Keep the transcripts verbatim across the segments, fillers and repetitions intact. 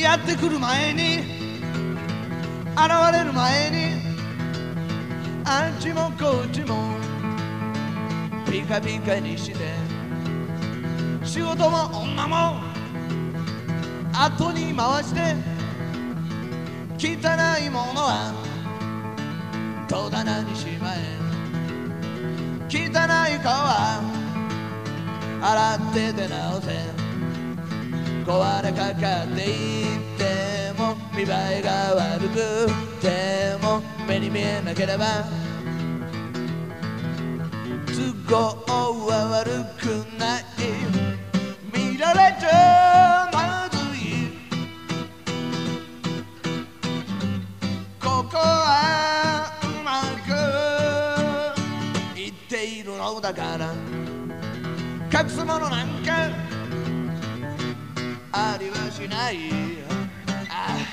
やってくる前に現れる前にあっちもこっちもピカピカにして仕事も女も後に回して汚いものは戸棚にしまえ汚い顔は洗って出直せ壊れかかっていっても見栄えが悪くても目に見えなければ都合は悪くない見られちゃまずいここはうまくいっているのだから隠すものなんかありはしないああ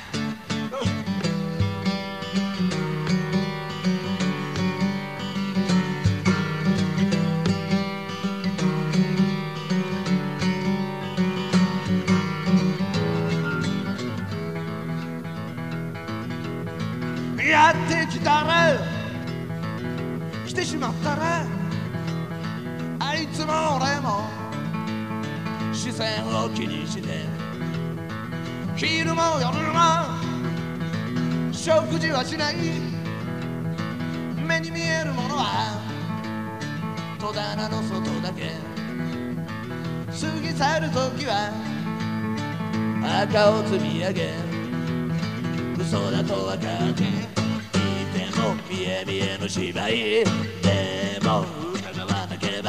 やってきたら来てしまったらあいつも俺も視線を気にして昼も夜も食事はしない目に見えるものは戸棚の外だけ過ぎ去る時は赤を積み上げ嘘だと分かっていても見え見えの芝居でも疑わなければ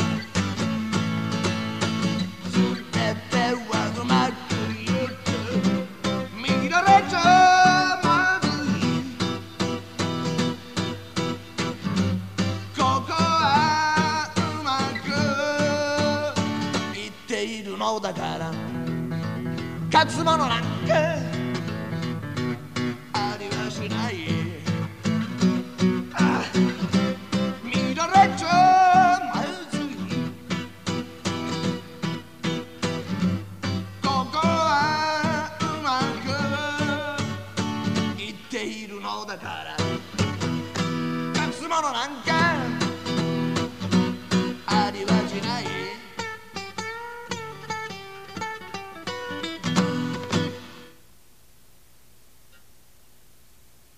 全てはうまくいく見られちゃまずいここはうまくいっているのだから隠すものなんかありはしないああ見られちゃまずいここはうまくいっているのだから隠すものなんか